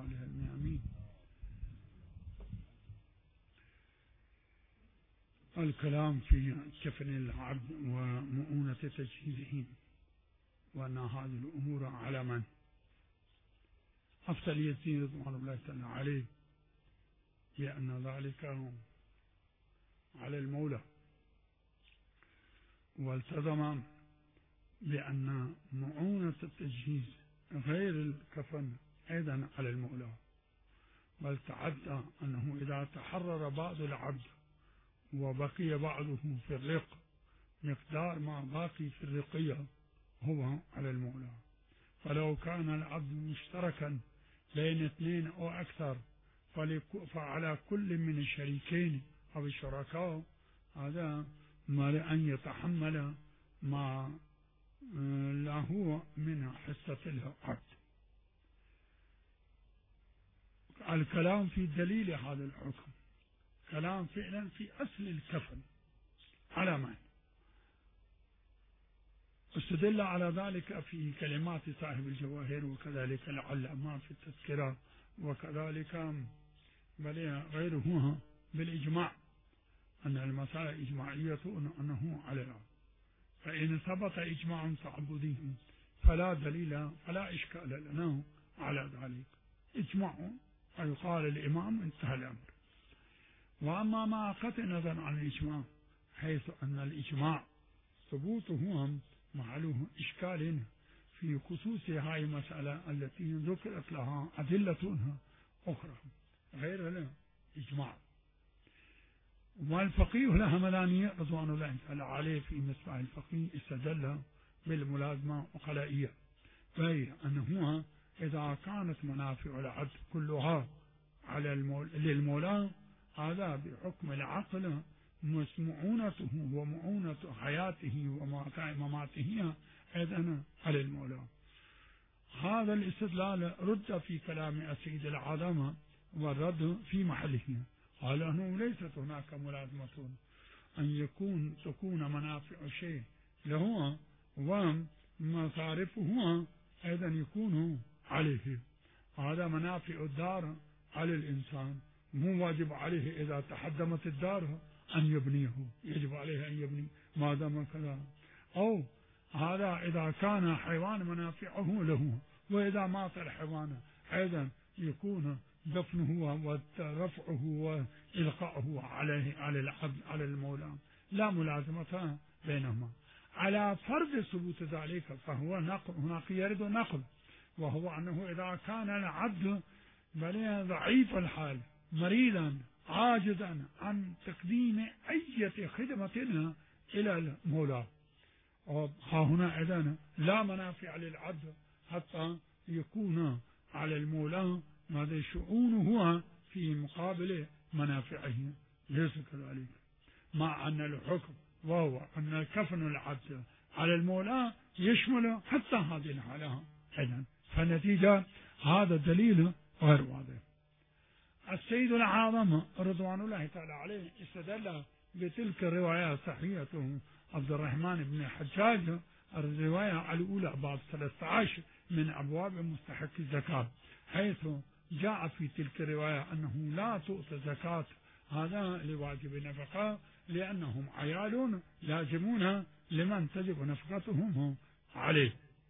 صالح الميامين. الكلام في كفن العبد ومؤونة تجهيزه، وأن هذه الأمور على من أفتى اليزيد رضوان الله تعالى عليه بأن ذلك على المولى، والتزم بأن مؤونة التجهيز غير الكفن أيضا على المولى، بل تعدى أنه إذا تحرر بعض العبد وبقي بعضه في الرق مقدار ما باقي في الرقية هو على المولى. فلو كان العبد مشتركا بين اثنين أو أكثر فعلى كل من الشريكين أو الشركاء هذا ما لأن يتحمل ما له من حصة العبد. الكلام في دليل هذا الحكم كلام فعلا في أصل الكفن على من استدل على ذلك في كلمات صاحب الجواهر، وكذلك العلامة في التذكرة، وكذلك بل غيرها بالإجماع أن المسائل إجماعية أنه على العبد. فإن ثبت إجماع تعبدي فلا دليل فلا إشكال لنا على ذلك، إجماع أي قال الإمام انتهى الأمر. وأما ما قطع نظر عن الإجماع حيث أن الإجماع ثبوته معلوم إشكال في خصوص هاي المسألة التي ذكرت لها أدلة أخرى غير الإجماع. والفقيه الهمداني رضوان الله تعالى عليه في مصباح الفقيه استدل بالملازمة وقلائية، وهي أنه إذا كانت منافع العبد كلها على للمولى هذا بحكم العقل مؤونته ومؤونة حياته ومماته أيضا على المولى. هذا الاستدلال رد في كلام السيد العظمة والرد في محله، قال أنه ليست هناك ملازمة أن تكون منافع الشيء له ومصارفه أيضا يكون عليه. هذا منافع الدار على الإنسان مو واجب عليه إذا تحدمت الدار أن يبنيه، يجب عليه أن يبني ما دام كذا. أو هذا إذا كان حيوان منافعه له، وإذا مات الحيوان أيضا يكون دفنه ورفعه وإلقاؤه عليه على العبد على المولى، لا ملازمة بينهما. على فرض ثبوت ذلك فهو نقل، هناك يرد نقل، وهو أنه إذا كان العبد ضعيف الحال مريضا عاجزا عن تقديم أي خدمة إلى المولى، ها هنا إذن لا منافع للعبد حتى يكون على المولى ماذا شؤونه في مقابل منافعه، ليس كذلك. مع أن الحكم وهو أن كفن العبد على المولى يشمل حتى هذه الحالة أيضا، فالنتيجة هذا دليل غير واضح. السيد العظم رضوان الله تعالى عليه استدل بتلك الرواية الصحيحة عبد الرحمن بن الحجاج، الرواية الأولى باب 13 من أبواب مستحق الزكاة، حيث جاء في تلك الرواية أنه لا تؤتى زكاة هذا لواجب النفقة لأنهم عيال لازمون لمن تجب نفقتهم عليه،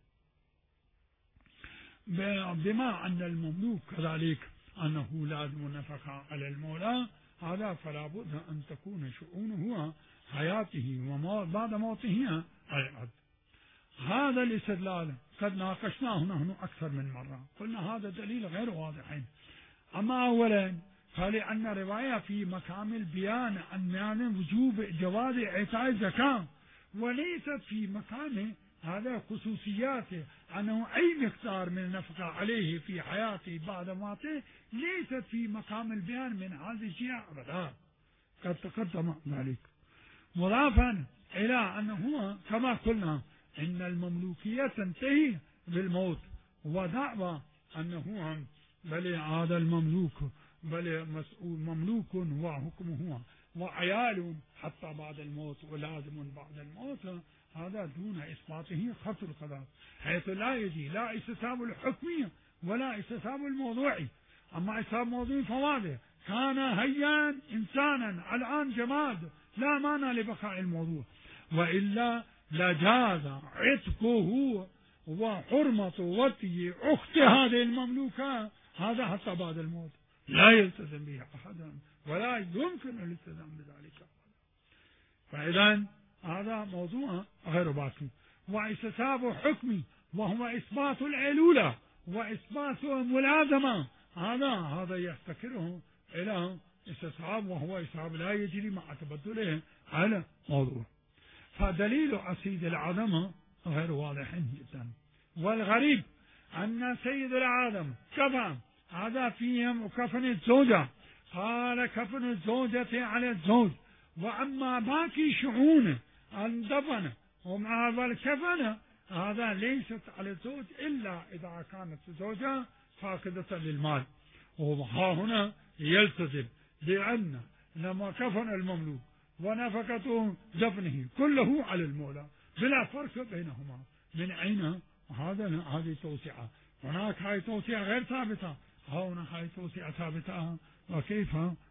بما أن المملوك كذلك أنه لازم النفقة على المولى، هذا فلا بد أن تكون شؤونه حياته وبعد موته على العبد. هذا الاستدلال قد ناقشناه نحن أكثر من مرة، قلنا هذا دليل غير واضح. أما أولا فلأن رواية في مقام البيان عن وجوب جواز إعطاء الزكاة، وليست في مقام هذا خصوصياته أنه أي مقدار من النفقة عليه في حياته بعد موته، ليست في مقام البيان من هذه الشيء أبدا، قد تقدم ذلك. مضافا إلى أنه كما قلنا إن المملوكية تنتهي بالموت، ودعوى أنه بل هذا المملوك بل مسؤول مملوك وحكمه وعيال حتى بعد الموت ولازم بعد الموت، هذا دون إثباته خط القضاء، حيث لا يجي لا استثاب الحكمية ولا استثاب الموضوعي، أما إسهاب موضوع فواضح، كان هيا إنسانا الآن جماد، لا مانع لبقاء الموضوع، وإلا لجاز عتقه وحرمة وطي أخت هذه المملوكة، هذا حتى بعد الموت لا يلتزم به أحد ولا يمكن الالتزام بذلك. فإذا هذا موضوع غير باقي. واستصحاب حكمي وهو إثبات العلولة وإثبات الملازمة، هذا يفتكره إلى استصحاب، وهو استصحاب لا يجري مع تبدله على موضوع. فدليل أسيد العدم غير واضح جدا. والغريب أن سيد العالم كفن، هذا فيهم كفن الزوجة، قال كفن الزوجة على الزوج، وأما باقي شؤون الدفن ومع الكفن هذا ليست على الزوج إلا إذا كانت الزوجة فاقدة للمال. وها هنا يلتزم بأن لما كفن المملوك ونفقته دفنه كله على المولى بلا فرق بينهما. من أين هذه توسعة؟ هناك هاي توسعة غير ثابتة، هنا هاي توسعة ثابتة، وكيف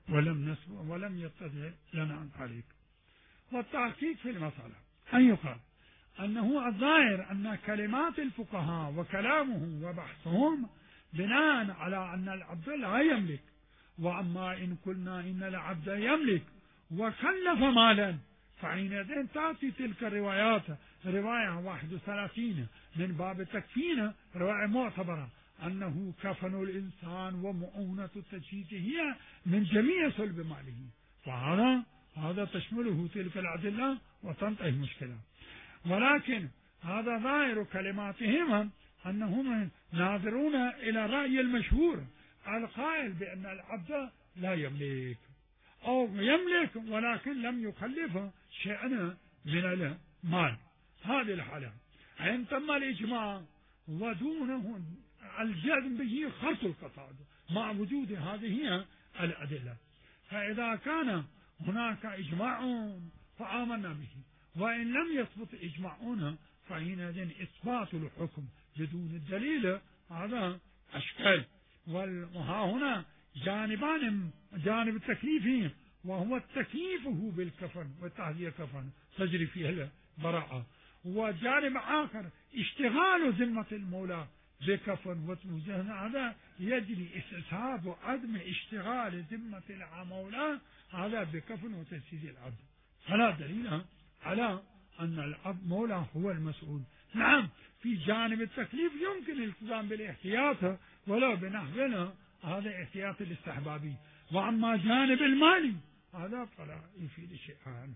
ولم يتضح لنا ذلك. والتحقيق في المسألة أن يقال أنه الظاهر أن كلمات الفقهاء وكلامهم وبحثهم بناء على أن العبد لا يملك، وأما إن قلنا إن العبد يملك وكلف مالا فحينئذ تأتي تلك الروايات، رواية 31 من باب التكفين، رواية معتبرة أنه كفن الإنسان ومؤونة التجهيز هي من جميع صلب ماله، فهذا تشمله تلك الأدلة وتنتهي المشكلة. ولكن هذا ظاهر كلماتهم أنهم ناظرون إلى الرأي المشهور القائل بأن العبد لا يملك أو يملك ولكن لم يخلف شيئا من المال. هذه الحالة إن تم الإجماع ودونه الجزم به خلط القصاد مع وجود هذه الأدلة، فإذا كان هناك إجماع فآمنا به، وإن لم يثبت إجماعنا فحينئذ إثبات الحكم بدون الدليل هذا أشكال. وها هنا جانبان، جانب التكليف وهو تكليفه بالكفن وتهدية كفن تجري فيه البراءة، وجانب آخر اشتغال ذمة المولى بكفن هذا يجري استصحاب عدم اشتغال ذمة المولى هذا بكفن وتجهيز العبد، فلا دليل على أن العبد مولى هو المسؤول. نعم في جانب التكليف يمكن الالتزام بالاحتياط ولو بنحونا هذا احتياط الاستحبابي، وأما جانب المالي هذا فلا يفيد شيئا.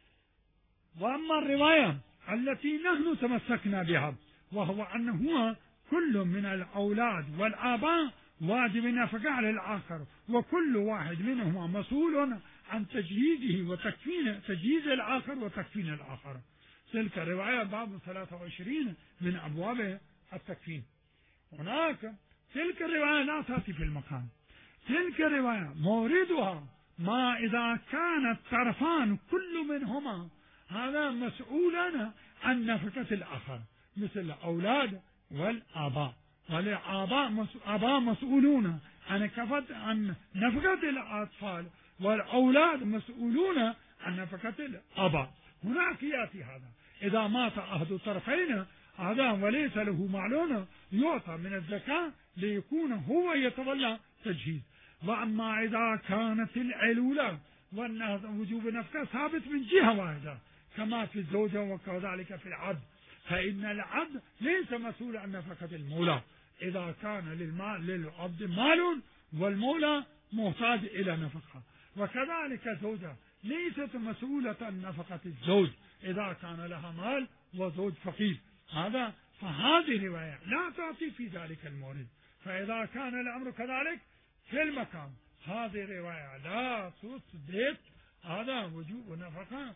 وأما الرواية التي نحن تمسكنا بها وهو أنه كل من الأولاد والآباء واجب النفقة على الآخر، وكل واحد منهما مسؤول عن تجهيزه وتكفين تجهيز الآخر وتكفين الآخر، تلك الرواية باب 23 من أبواب التكفين. هناك تلك الرواية لا تأتي في المكان، تلك الرواية موردها ما إذا كان الطرفان كل منهما هذا مسؤولا عن نفقة الآخر، مثل الأولاد والآباء، والآباء مسؤولون عن نفقة الأطفال، والأولاد مسؤولون عن نفقة الآباء. هناك يأتي هذا إذا مات أحد الطرفين هذا وليس له معلوم يعطى من الزكاة ليكون هو يتولى تجهيز. وأما إذا كانت العلولة ووجوب النفقة ثابت من جهة واحدة كما في الزوجة وكذلك في العبد، فإن العبد ليس مسؤول عن نفقة المولى إذا كان للعبد مال والمولى محتاج إلى نفقة، وكذلك الزوجة ليست مسؤولة عن نفقة الزوج إذا كان لها مال وزوج فقير. فهذه الرواية لا تأتي في ذلك المورد، فإذا كان الأمر كذلك في المكان هذه الرواية لا تثبت هذا وجوب نفقة،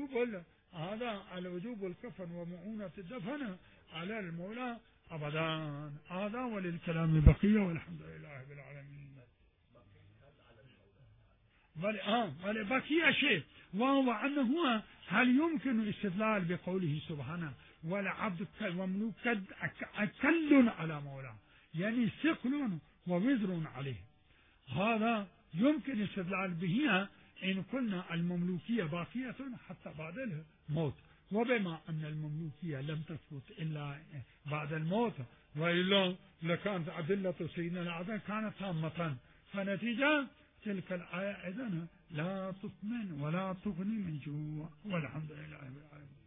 وجوب الكفن ومؤونة الدفن على المولى أبدا. هذا وللكلام بقية والحمد لله رب العالمين. بقي شيء وهو أنه هل يمكن الاستدلال بقوله سبحانه والعبد والمملوك أكل على مولاه، يعني ثقل ووزر عليه، هذا يمكن الاستدلال به إن قلنا المملوكية باقية حتى بعد الموت، وبما أن المملوكية لم تثبت إلا بعد الموت، وإلا لكانت أدلة سيدنا الأعظم كانت تامة، فنتيجة تلك الآية إذن لا تطمن ولا تغني من جوع، والحمد لله رب العالمين.